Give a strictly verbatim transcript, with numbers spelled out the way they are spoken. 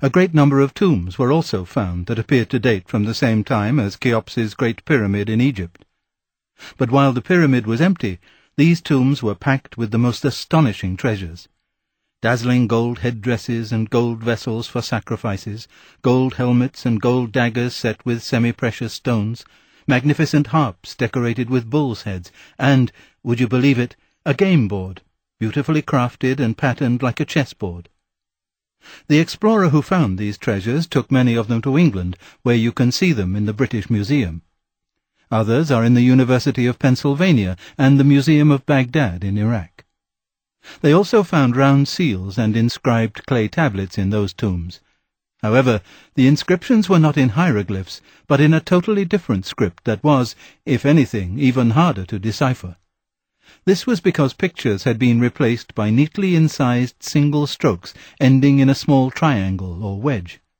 A great number of tombs were also found that appeared to date from the same time as Cheops's Great Pyramid in Egypt. But while the pyramid was empty, these tombs were packed with the most astonishing treasures. Dazzling gold headdresses and gold vessels for sacrifices, gold helmets and gold daggers set with semi-precious stones, magnificent harps decorated with bulls' heads, and, would you believe it, a game board, beautifully crafted and patterned like a chessboard. The explorer who found these treasures took many of them to England, where you can see them in the British Museum. Others are in the University of Pennsylvania and the Museum of Baghdad in Iraq. They also found round seals and inscribed clay tablets in those tombs. However, the inscriptions were not in hieroglyphs, but in a totally different script that was, if anything, even harder to decipher. This was because pictures had been replaced by neatly incised single strokes ending in a small triangle or wedge.